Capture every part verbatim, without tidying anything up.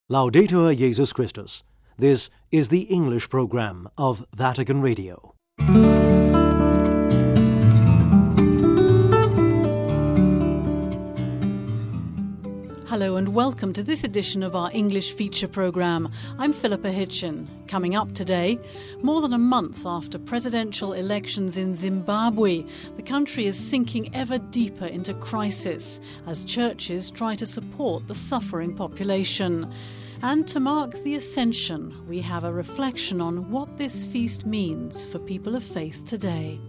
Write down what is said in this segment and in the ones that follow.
Laudetur Jesus Christus. This is the English program of Vatican Radio. Hello and welcome to this edition of our English feature programme. I'm Philippa Hitchin. Coming up today, more than a month after presidential elections in Zimbabwe, the country is sinking ever deeper into crisis as churches try to support the suffering population. And to mark the Ascension, we have a reflection on what this feast means for people of faith today.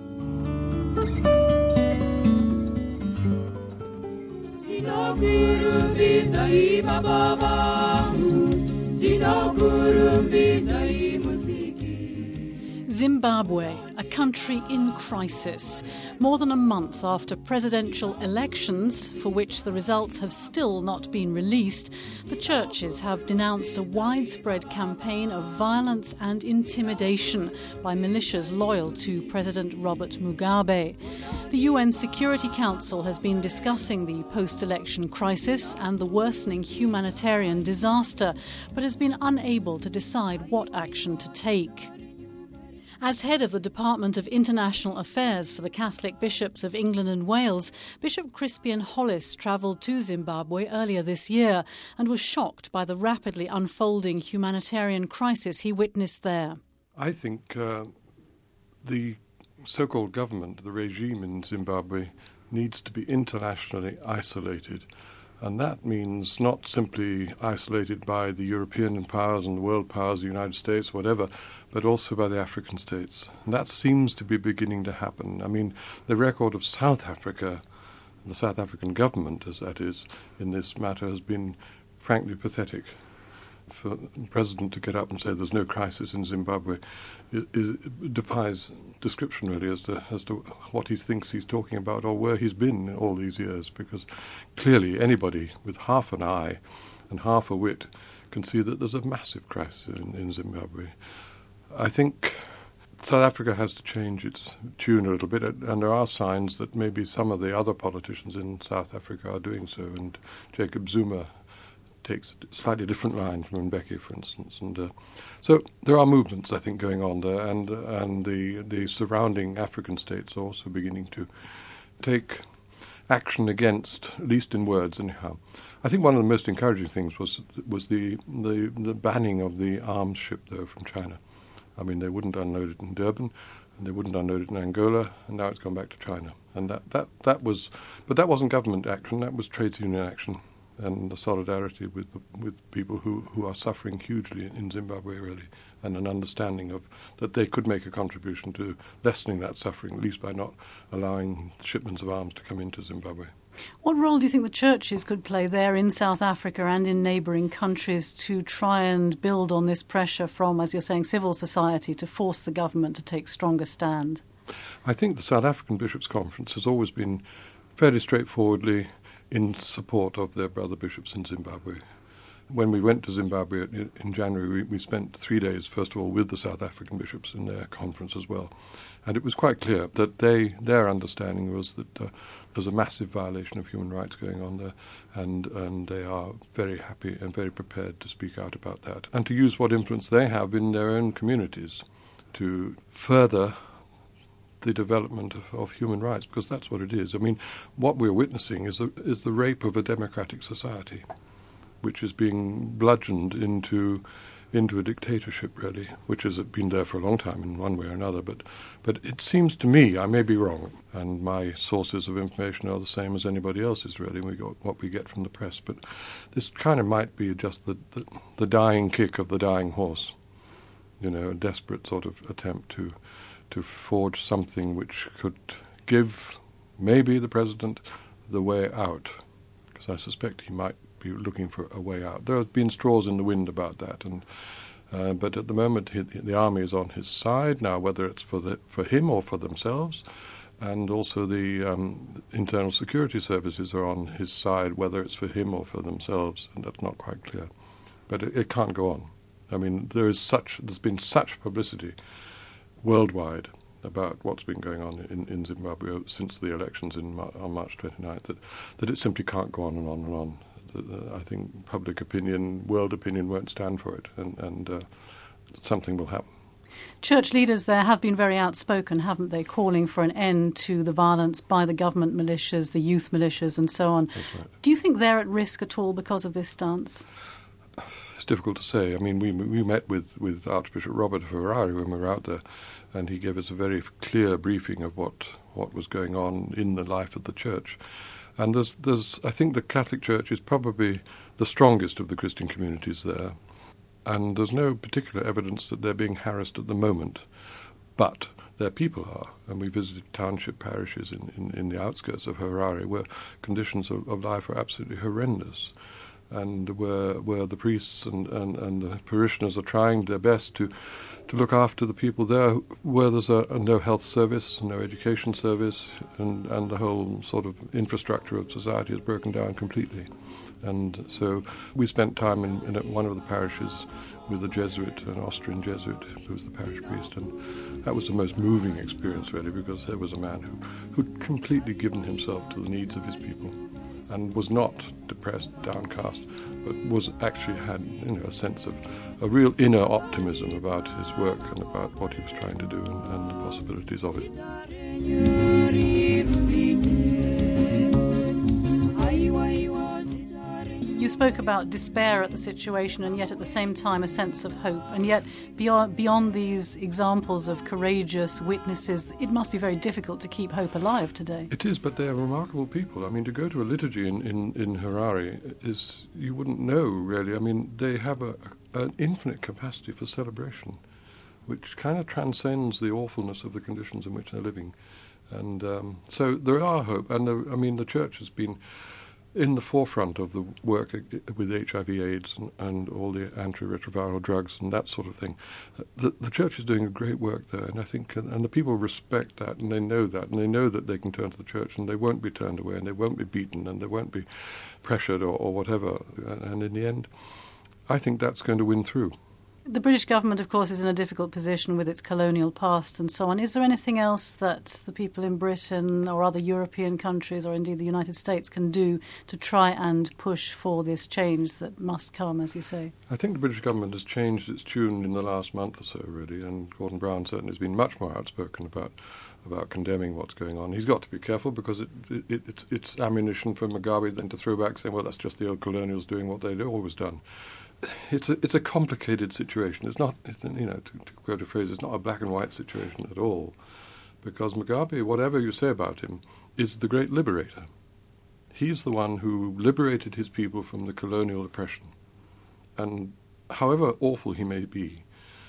Zimbabwe, a country in crisis. More than a month after presidential elections, for which the results have still not been released, the churches have denounced a widespread campaign of violence and intimidation by militias loyal to President Robert Mugabe. The U N Security Council has been discussing the post-election crisis and the worsening humanitarian disaster, but has been unable to decide what action to take. As head of the Department of International Affairs for the Catholic Bishops of England and Wales, Bishop Crispian Hollis travelled to Zimbabwe earlier this year and was shocked by the rapidly unfolding humanitarian crisis he witnessed there. I think uh, the so-called government, the regime in Zimbabwe, needs to be internationally isolated. And that means not simply isolated by the European powers and the world powers, the United States, whatever, but also by the African states. And that seems to be beginning to happen. I mean, the record of South Africa, the South African government, as that is, in this matter has been frankly pathetic. For the president to get up and say there's no crisis in Zimbabwe is, is, defies description, really, as to as to what he thinks he's talking about or where he's been all these years, because clearly anybody with half an eye and half a wit can see that there's a massive crisis in, in Zimbabwe. I think South Africa has to change its tune a little bit, and there are signs that maybe some of the other politicians in South Africa are doing so, and Jacob Zuma takes a slightly different line from Mbeki, for instance, and uh, so there are movements, I think, going on there, and uh, and the the surrounding African states are also beginning to take action against, at least in words, anyhow. I think one of the most encouraging things was was the the, the banning of the arms ship, though, from China. I mean, they wouldn't unload it in Durban, and they wouldn't unload it in Angola, and now it's gone back to China, and that that that was, but that wasn't government action, that was trade union action. And the solidarity with the, with people who, who are suffering hugely in Zimbabwe, really, and an understanding of that they could make a contribution to lessening that suffering, at least by not allowing shipments of arms to come into Zimbabwe. What role do you think the churches could play there in South Africa and in neighbouring countries to try and build on this pressure from, as you're saying, civil society to force the government to take stronger stand? I think the South African Bishops' Conference has always been fairly straightforwardly in support of their brother bishops in Zimbabwe. When we went to Zimbabwe in January, we, we spent three days, first of all, with the South African bishops in their conference as well. And it was quite clear that they their understanding was that uh, there's a massive violation of human rights going on there, and, and they are very happy and very prepared to speak out about that and to use what influence they have in their own communities to further the development of, of human rights, because that's what it is. I mean, what we're witnessing is a, is the rape of a democratic society, which is being bludgeoned into into a dictatorship, really, which has been there for a long time in one way or another. But but it seems to me, I may be wrong, and my sources of information are the same as anybody else's, really. We got what we get from the press, but this kind of might be just the, the, the dying kick of the dying horse, you know, a desperate sort of attempt to to forge something which could give maybe the president the way out, because I suspect he might be looking for a way out. There have been straws in the wind about that, and uh, but at the moment he, the army is on his side now, whether it's for the, for him or for themselves, and also the um, internal security services are on his side, whether it's for him or for themselves, and that's not quite clear. But it, it can't go on. I mean, there is such there's been such publicity worldwide about what's been going on in, in Zimbabwe since the elections in Mar- on March twenty-ninth that, that it simply can't go on and on and on. uh, I think public opinion, world opinion won't stand for it, and, and uh, something will happen. Church leaders there have been very outspoken, haven't they, calling for an end to the violence by the government militias, the youth militias and so on. That's right. Do you think they're at risk at all because of this stance? It's difficult to say. I mean, we we met with, with Archbishop Robert of Harare when we were out there, and he gave us a very clear briefing of what, what was going on in the life of the church. And there's there's I think the Catholic Church is probably the strongest of the Christian communities there, and there's no particular evidence that they're being harassed at the moment, but their people are. And we visited township parishes in, in, in the outskirts of Harare where conditions of, of life are absolutely horrendous, and where where the priests and, and, and the parishioners are trying their best to to look after the people there, where there's a, a no health service, no education service, and, and the whole sort of infrastructure of society is broken down completely. And so we spent time in, in one of the parishes with a Jesuit, an Austrian Jesuit, who was the parish priest, and that was the most moving experience, really, because there was a man who who'd completely given himself to the needs of his people, and was not depressed, downcast, but was actually had, you know, a sense of a real inner optimism about his work and about what he was trying to do, and, and the possibilities of it. You spoke about despair at the situation, and yet at the same time a sense of hope. And yet beyond, beyond these examples of courageous witnesses, it must be very difficult to keep hope alive today. It is, but they're remarkable people. I mean, to go to a liturgy in, in, in Harare is, you wouldn't know, really. I mean, they have a, an infinite capacity for celebration, which kind of transcends the awfulness of the conditions in which they're living. And um, so there are hope. And, the, I mean, the Church has been in the forefront of the work with H I V AIDS and, and all the antiretroviral drugs and that sort of thing. The, the Church is doing a great work there, and I think, and the people respect that, and they know that, and they know that they can turn to the Church, and they won't be turned away, and they won't be beaten, and they won't be pressured or, or whatever. And in the end, I think that's going to win through. The British government, of course, is in a difficult position with its colonial past and so on. Is there anything else that the people in Britain or other European countries or indeed the United States can do to try and push for this change that must come, as you say? I think the British government has changed its tune in the last month or so, really, and Gordon Brown certainly has been much more outspoken about about condemning what's going on. He's got to be careful because it, it, it, it's, it's ammunition for Mugabe then to throw back saying, well, that's just the old colonials doing what they'd always done. It's a, it's a complicated situation. It's not, it's, you know, to, to quote a phrase, it's not a black and white situation at all, because Mugabe, whatever you say about him, is the great liberator. He's the one who liberated his people from the colonial oppression. And however awful he may be,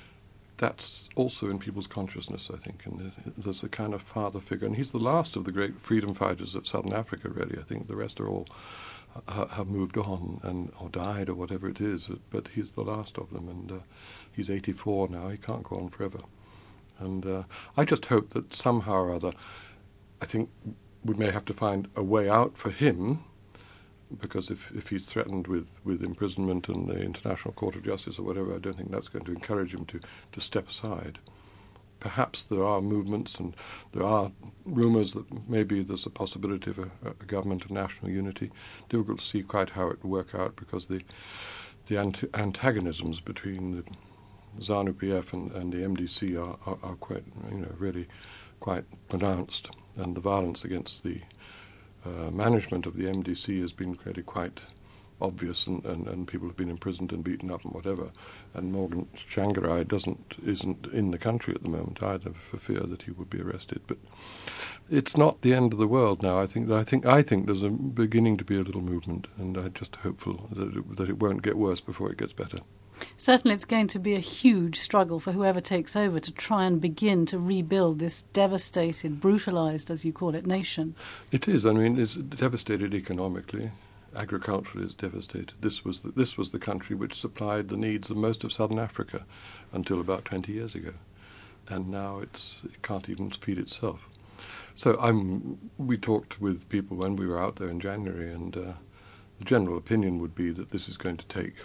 that's also in people's consciousness, I think, and there's, there's a kind of father figure. And he's the last of the great freedom fighters of Southern Africa, really. I think the rest are all uh, have moved on and or died or whatever it is, but he's the last of them, and uh, he's eighty-four now. He can't go on forever. And uh, I just hope that somehow or other, I think we may have to find a way out for him, because if, if he's threatened with, with imprisonment and the International Court of Justice or whatever, I don't think that's going to encourage him to, to step aside. Perhaps there are movements and there are rumours that maybe there's a possibility of a, a government of national unity. Difficult to see quite how it will work out, because the the anti- antagonisms between the ZANU P F and, and the M D C are, are, are quite, you know, really quite pronounced, and the violence against the Uh, management of the M D C has been really quite obvious, and, and, and people have been imprisoned and beaten up and whatever. And Morgan Tsvangirai doesn't isn't in the country at the moment either, for fear that he would be arrested. But it's not the end of the world now. I think I think I think there's a beginning to be a little movement, and I'm just hopeful that it, that it won't get worse before it gets better. Certainly it's going to be a huge struggle for whoever takes over to try and begin to rebuild this devastated, brutalised, as you call it, nation. It is. I mean, it's devastated economically. Agriculturally, it's devastated. This was the, this was the country which supplied the needs of most of southern Africa until about twenty years ago. And now it's, it can't even feed itself. So I'm, we talked with people when we were out there in January, and uh, the general opinion would be that this is going to take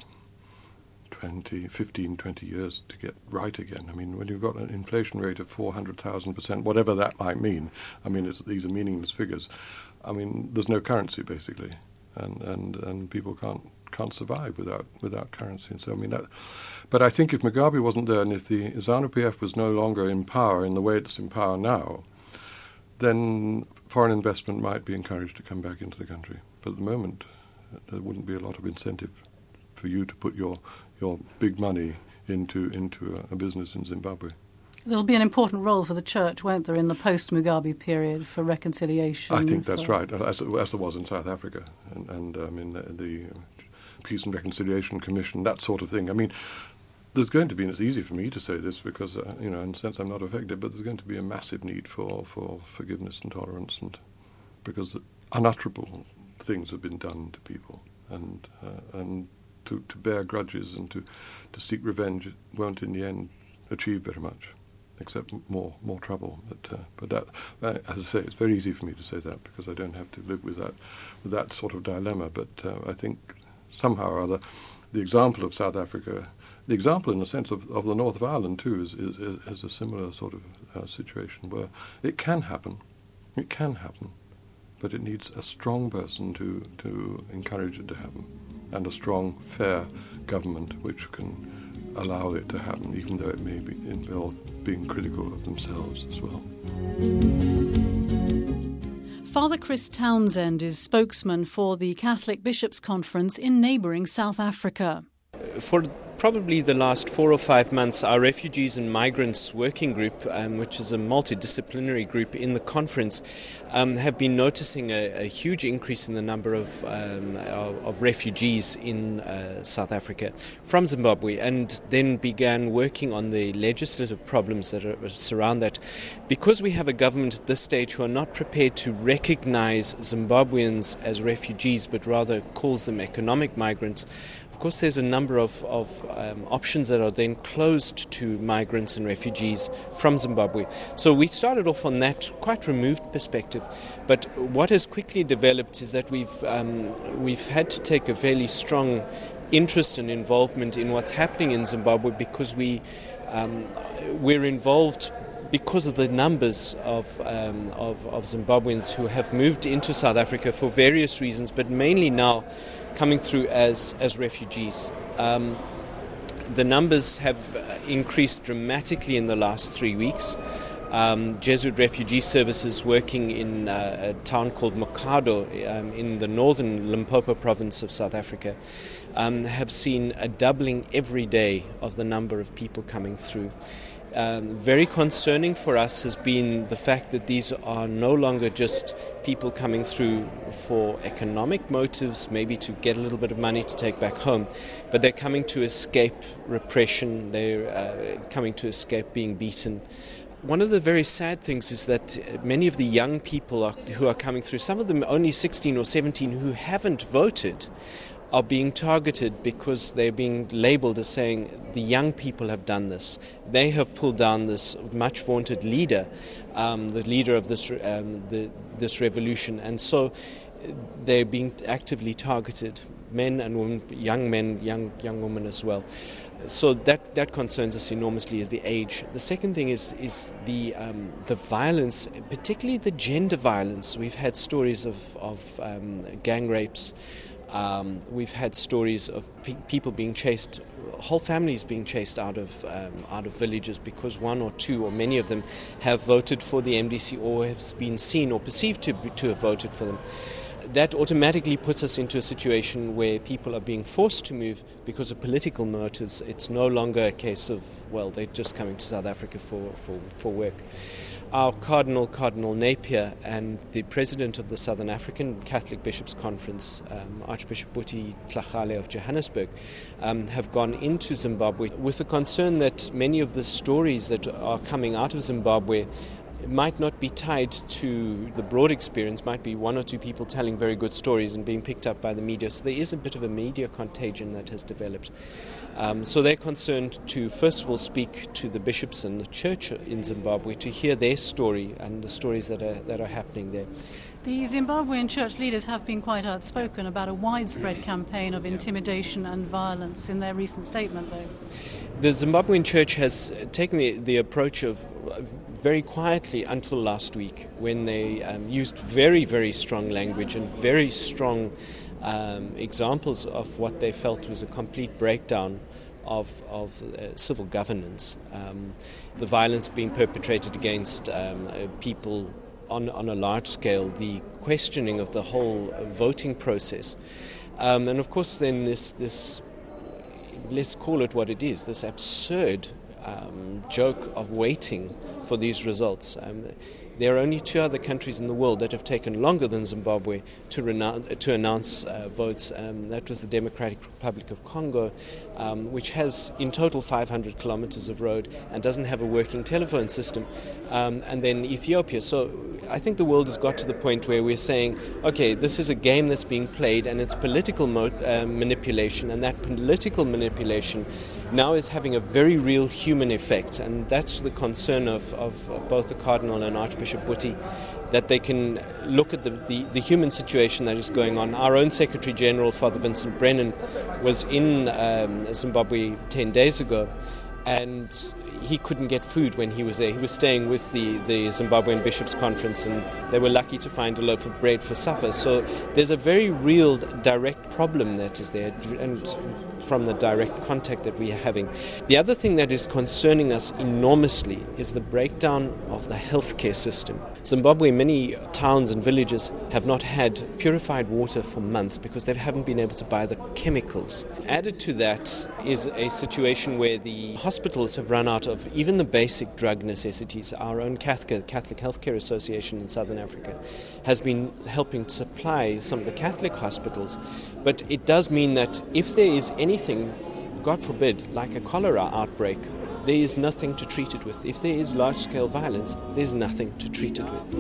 twenty, fifteen, twenty years to get right again. I mean, when you've got an inflation rate of four hundred thousand percent, whatever that might mean, I mean, it's, these are meaningless figures. I mean, there's no currency, basically. and, and, and people can't can't survive without without currency. And so I mean that. But I think if Mugabe wasn't there, and if the ZANU P F was no longer in power in the way it's in power now, then foreign investment might be encouraged to come back into the country. But at the moment, there wouldn't be a lot of incentive for you to put your your big money into into a, a business in Zimbabwe. There'll be an important role for the church, won't there, in the post-Mugabe period for reconciliation? I think that's for... right, as, as there was in South Africa, and, and I mean the, the Peace and Reconciliation Commission, that sort of thing. I mean, there's going to be, and it's easy for me to say this because, uh, you know, in a sense I'm not affected, but there's going to be a massive need for, for forgiveness and tolerance, and because unutterable things have been done to people, and uh, and to, to bear grudges and to, to seek revenge won't in the end achieve very much, except more more trouble. But uh, but that, uh, as I say, it's very easy for me to say that because I don't have to live with that with that sort of dilemma. But uh, I think somehow or other, the example of South Africa, the example in the sense of, of the north of Ireland too, is is, is a similar sort of uh, situation where it can happen, it can happen, but it needs a strong person to to encourage it to happen, and a strong, fair government which can allow it to happen, even though it may be involve being critical of themselves as well. Father Chris Townsend is spokesman for the Catholic Bishops' Conference in neighbouring South Africa. For probably the last four or five months, our Refugees and Migrants Working Group, um, which is a multidisciplinary group in the conference, um, have been noticing a, a huge increase in the number of, um, of, of refugees in uh, South Africa from Zimbabwe, and then began working on the legislative problems that are, surround that. Because we have a government at this stage who are not prepared to recognize Zimbabweans as refugees, but rather calls them economic migrants, of course, there's a number of, of um, options that are then closed to migrants and refugees from Zimbabwe. So we started off on that quite removed perspective. But what has quickly developed is that we've um, we've had to take a fairly strong interest and involvement in what's happening in Zimbabwe because we um, we're involved because of the numbers of, um, of of Zimbabweans who have moved into South Africa for various reasons, but mainly now coming through as, as refugees. Um, the numbers have increased dramatically in the last three weeks. Um, Jesuit Refugee Services working in uh, a town called Mokado um, in the northern Limpopo province of South Africa um, have seen a doubling every day of the number of people coming through. Um, very concerning for us has been the fact that these are no longer just people coming through for economic motives, maybe to get a little bit of money to take back home, but they're coming to escape repression, they're uh, coming to escape being beaten. One of the very sad things is that many of the young people are, who are coming through, some of them only sixteen or seventeen, who haven't voted, are being targeted because they're being labelled as saying the young people have done this. They have pulled down this much vaunted leader, um, the leader of this um, the, this revolution, and so they're being actively targeted, men and women, young men, young young women as well. So that, that concerns us enormously, is the age. The second thing is is the um, the violence, particularly the gender violence. We've had stories of of um, gang rapes. Um, we've had stories of pe- people being chased, whole families being chased out of um, out of villages because one or two or many of them have voted for the M D C or have been seen or perceived to be, to have voted for them. That automatically puts us into a situation where people are being forced to move because of political motives. It's no longer a case of, well, they're just coming to South Africa for, for, for work. Our Cardinal, Cardinal Napier, and the President of the Southern African Catholic Bishops' Conference, um, Archbishop Buti Tlhagale of Johannesburg, um, have gone into Zimbabwe with the concern that many of the stories that are coming out of Zimbabwe might not be tied to the broad experience, might be one or two people telling very good stories and being picked up by the media. So there is a bit of a media contagion that has developed. Um, so they're concerned to, first of all, speak to the bishops and the church in Zimbabwe to hear their story and the stories that are, that are happening there. The Zimbabwean church leaders have been quite outspoken about a widespread campaign of intimidation and violence in their recent statement, though. The Zimbabwean church has taken the, the approach of very quietly until last week, when they um, used very, very strong language and very strong um, examples of what they felt was a complete breakdown of, of uh, civil governance. Um, the violence being perpetrated against um, uh, people on, on a large scale, the questioning of the whole uh, voting process. Um, and of course then this, this, let's call it what it is, this absurd um, joke of waiting for these results. Um, There are only two other countries in the world that have taken longer than Zimbabwe to, renounce, to announce uh, votes. Um, that was the Democratic Republic of Congo, um, which has in total five hundred kilometers of road and doesn't have a working telephone system, um, and then Ethiopia. So I think the world has got to the point where we're saying, okay, this is a game that's being played and it's political mo- uh, manipulation, and that political manipulation now is having a very real human effect, and that's the concern of, of both the Cardinal and Archbishop Buti, that they can look at the, the, the human situation that is going on. Our own Secretary General, Father Vincent Brennan, was in um, Zimbabwe ten days ago, and he couldn't get food when he was there. He was staying with the, the Zimbabwean Bishops' Conference, and they were lucky to find a loaf of bread for supper. So there's a very real direct problem that is there, and from the direct contact that we are having. The other thing that is concerning us enormously is the breakdown of the healthcare system. Zimbabwe, many towns and villages have not had purified water for months because they haven't been able to buy the chemicals. Added to that is a situation where the hospitals have run out of even the basic drug necessities. Our own Catholic, Catholic Healthcare Association in Southern Africa has been helping to supply some of the Catholic hospitals, but it does mean that if there is anything, God forbid, like a cholera outbreak, there is nothing to treat it with. If there is large-scale violence, there's nothing to treat it with.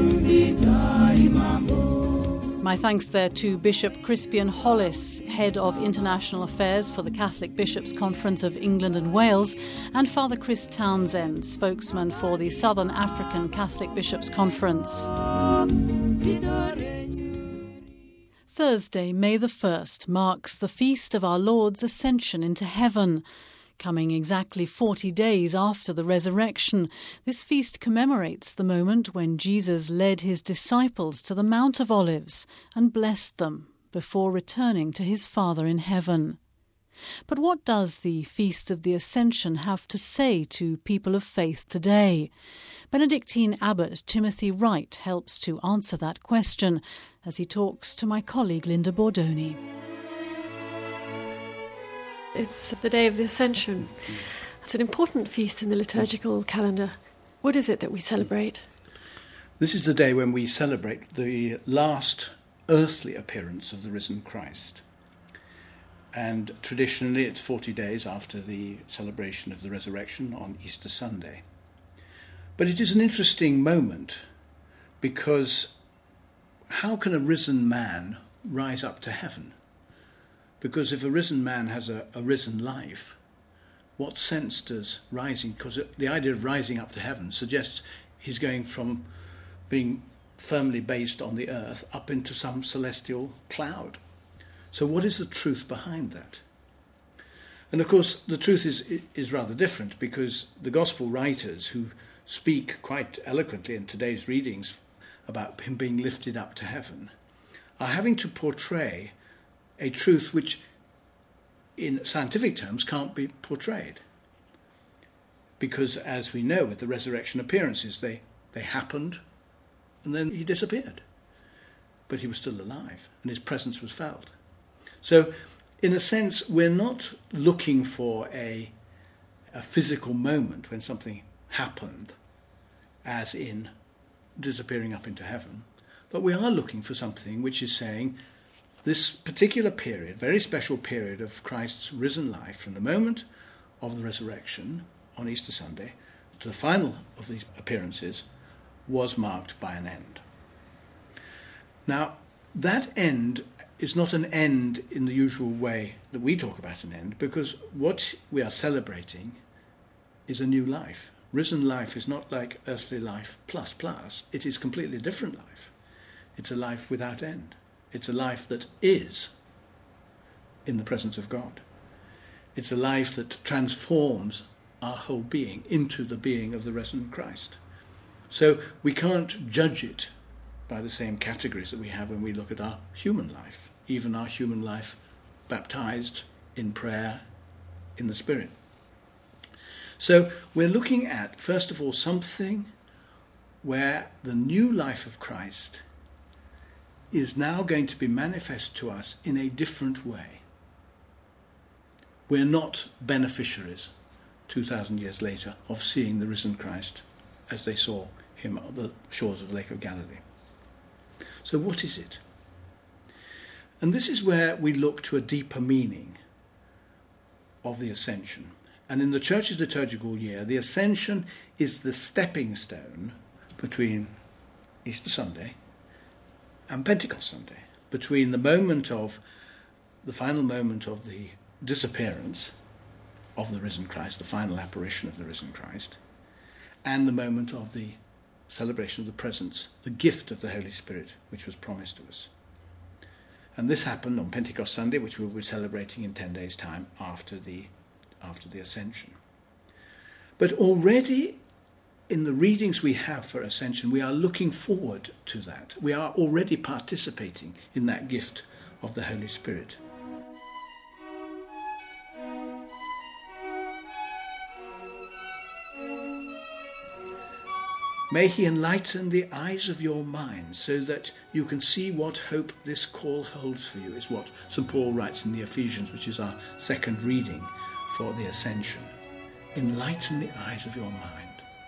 My thanks there to Bishop Crispian Hollis, Head of International Affairs for the Catholic Bishops' Conference of England and Wales, and Father Chris Townsend, spokesman for the Southern African Catholic Bishops' Conference. Thursday, May the first, marks the feast of our Lord's ascension into heaven. Coming exactly forty days after the resurrection, this feast commemorates the moment when Jesus led his disciples to the Mount of Olives and blessed them before returning to his Father in heaven. But what does the Feast of the Ascension have to say to people of faith today? Benedictine Abbot Timothy Wright helps to answer that question as he talks to my colleague Linda Bordoni. It's the day of the Ascension. It's an important feast in the liturgical calendar. What is it that we celebrate? This is the day when we celebrate the last earthly appearance of the risen Christ. And traditionally it's forty days after the celebration of the resurrection on Easter Sunday. But it is an interesting moment because how can a risen man rise up to heaven? Because if a risen man has a, a risen life, what sense does rising, because the idea of rising up to heaven suggests he's going from being firmly based on the earth up into some celestial cloud. So what is the truth behind that? And of course the truth is, is rather different, because the gospel writers who speak quite eloquently in today's readings about him being lifted up to heaven are having to portray a truth which in scientific terms can't be portrayed. Because as we know with the resurrection appearances, they, they happened and then he disappeared. But he was still alive and his presence was felt. So in a sense, we're not looking for a, a physical moment when something happened, as in disappearing up into heaven, but we are looking for something which is saying this particular period, very special period of Christ's risen life, from the moment of the resurrection on Easter Sunday to the final of these appearances, was marked by an end. Now, that end is not an end in the usual way that we talk about an end, because what we are celebrating is a new life. Risen life is not like earthly life plus plus. It is completely different life. It's a life without end. It's a life that is in the presence of God. It's a life that transforms our whole being into the being of the risen Christ. So we can't judge it by the same categories that we have when we look at our human life, even our human life baptized in prayer in the Spirit. So we're looking at, first of all, something where the new life of Christ is now going to be manifest to us in a different way. We're not beneficiaries, two thousand years later, of seeing the risen Christ as they saw him on the shores of the Lake of Galilee. So what is it? And this is where we look to a deeper meaning of the Ascension. And in the Church's liturgical year, the Ascension is the stepping stone between Easter Sunday and Pentecost Sunday, between the moment of, the final moment of the disappearance of the risen Christ, the final apparition of the risen Christ, and the moment of the celebration of the presence, the gift of the Holy Spirit, which was promised to us. And this happened on Pentecost Sunday, which we'll be celebrating in ten days' time after the, after the Ascension. But already in the readings we have for Ascension, we are looking forward to that. We are already participating in that gift of the Holy Spirit. May he enlighten the eyes of your mind so that you can see what hope this call holds for you, is what Saint Paul writes in the Ephesians, which is our second reading for the Ascension. Enlighten the eyes of your mind.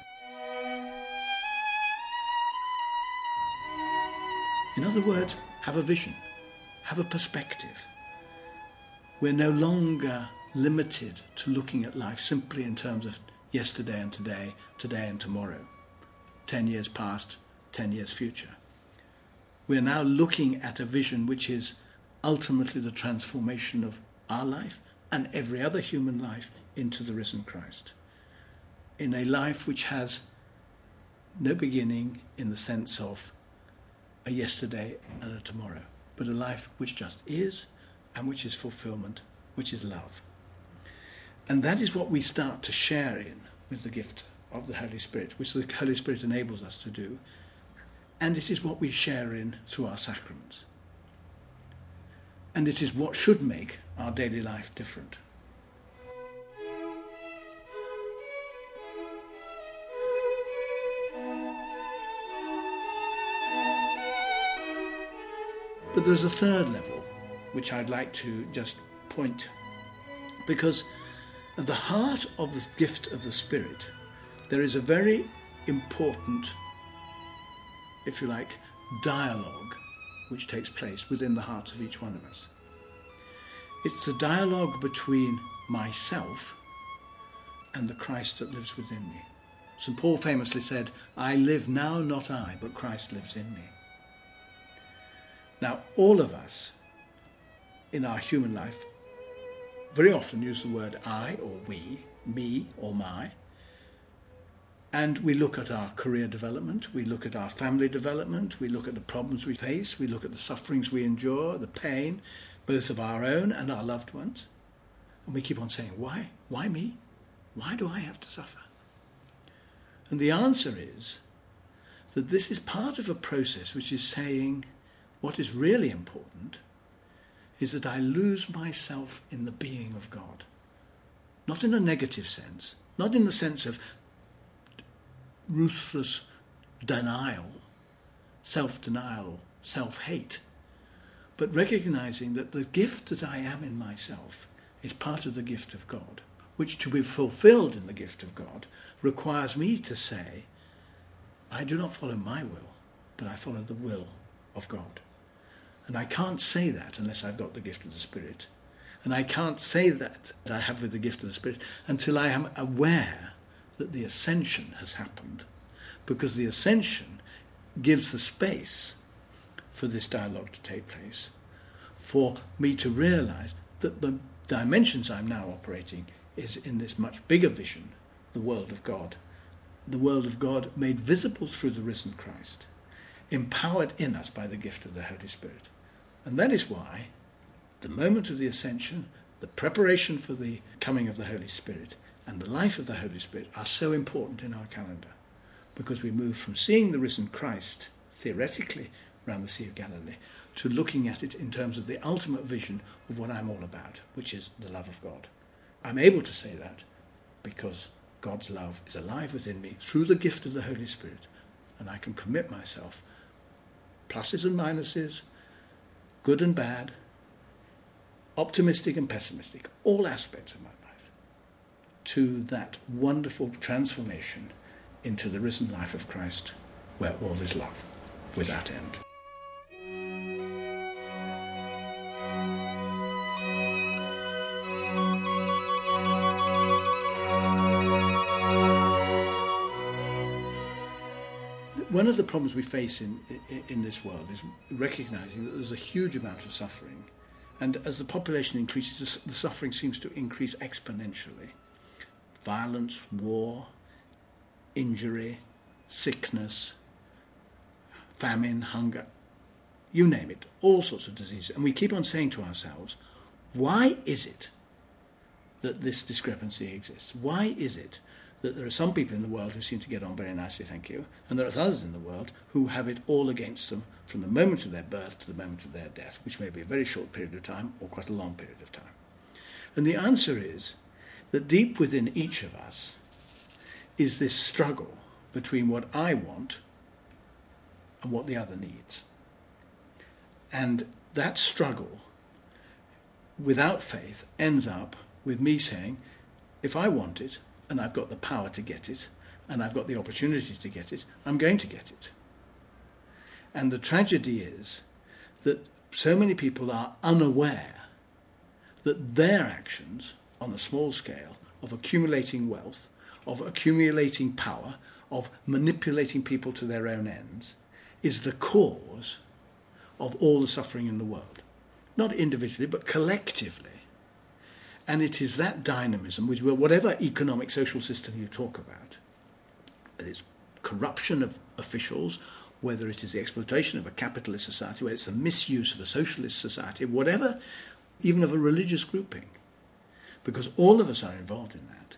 In other words, have a vision, have a perspective. We're no longer limited to looking at life simply in terms of yesterday and today, today and tomorrow. Ten years past, ten years future. We're now looking at a vision which is ultimately the transformation of our life and every other human life into the risen Christ. In a life which has no beginning in the sense of a yesterday and a tomorrow, but a life which just is and which is fulfillment, which is love. And that is what we start to share in with the gift of the Holy Spirit, which the Holy Spirit enables us to do. And it is what we share in through our sacraments. And it is what should make our daily life different. But there's a third level, which I'd like to just point, because at the heart of the gift of the Spirit, there is a very important, if you like, dialogue which takes place within the hearts of each one of us. It's the dialogue between myself and the Christ that lives within me. Saint Paul famously said, "I live now, not I, but Christ lives in me." Now, all of us in our human life very often use the word I or we, me or my. And we look at our career development, we look at our family development, we look at the problems we face, we look at the sufferings we endure, the pain, both of our own and our loved ones. And we keep on saying, why? Why me? Why do I have to suffer? And the answer is that this is part of a process which is saying what is really important is that I lose myself in the being of God. Not in a negative sense, not in the sense of ruthless denial, self-denial, self-hate, but recognizing that the gift that I am in myself is part of the gift of God, which to be fulfilled in the gift of God requires me to say, I do not follow my will, but I follow the will of God. And I can't say that unless I've got the gift of the Spirit. And I can't say that, that I have with the gift of the Spirit until I am aware that the ascension has happened, because the ascension gives the space for this dialogue to take place, for me to realize that the dimensions I'm now operating is in this much bigger vision, the world of God, the world of God made visible through the risen Christ, empowered in us by the gift of the Holy Spirit. And that is why the moment of the ascension, the preparation for the coming of the Holy Spirit, and the life of the Holy Spirit are so important in our calendar, because we move from seeing the risen Christ theoretically around the Sea of Galilee to looking at it in terms of the ultimate vision of what I'm all about, which is the love of God. I'm able to say that because God's love is alive within me through the gift of the Holy Spirit, and I can commit myself, pluses and minuses, good and bad, optimistic and pessimistic, all aspects of my life, to that wonderful transformation into the risen life of Christ, where all is love, without end. One of the problems we face in, in, in this world is recognising that there's a huge amount of suffering, and as the population increases, the suffering seems to increase exponentially. Violence, war, injury, sickness, famine, hunger, you name it, all sorts of diseases. And we keep on saying to ourselves, why is it that this discrepancy exists? Why is it that there are some people in the world who seem to get on very nicely, thank you, and there are others in the world who have it all against them from the moment of their birth to the moment of their death, which may be a very short period of time or quite a long period of time? And the answer is that deep within each of us is this struggle between what I want and what the other needs. And that struggle, without faith, ends up with me saying, if I want it, and I've got the power to get it, and I've got the opportunity to get it, I'm going to get it. And the tragedy is that so many people are unaware that their actions on a small scale of accumulating wealth, of accumulating power, of manipulating people to their own ends, is the cause of all the suffering in the world. Not individually, but collectively. And it is that dynamism, which will, whatever economic, social system you talk about, whether it's corruption of officials, whether it is the exploitation of a capitalist society, whether it's the misuse of a socialist society, whatever, even of a religious grouping, because all of us are involved in that.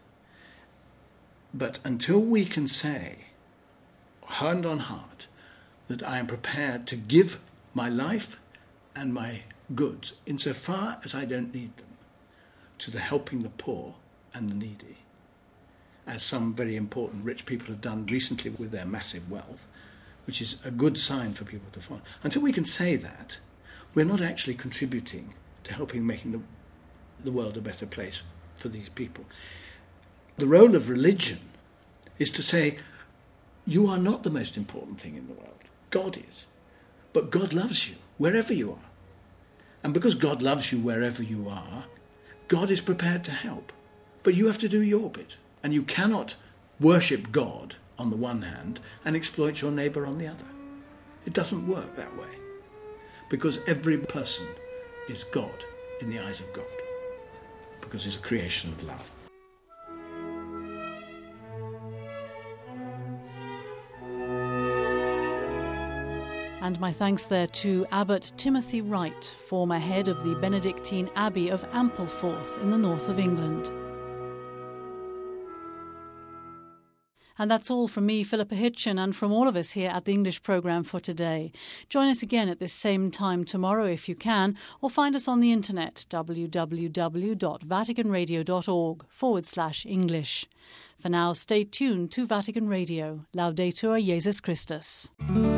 But until we can say, hand on heart, that I am prepared to give my life and my goods, insofar as I don't need them, to the helping the poor and the needy, as some very important rich people have done recently with their massive wealth, which is a good sign for people to follow. Until we can say that, we're not actually contributing to helping making the, the world a better place for these people. The role of religion is to say, you are not the most important thing in the world. God is. But God loves you wherever you are. And because God loves you wherever you are, God is prepared to help. But you have to do your bit. And you cannot worship God on the one hand and exploit your neighbour on the other. It doesn't work that way. Because every person is God in the eyes of God. Because he's a creation of love. And my thanks there to Abbot Timothy Wright, former head of the Benedictine Abbey of Ampleforth in the north of England. And that's all from me, Philippa Hitchin, and from all of us here at the English programme for today. Join us again at this same time tomorrow if you can, or find us on the internet, www.vaticanradio.org forward slash English. For now, stay tuned to Vatican Radio. Laudetur Jesus Christus.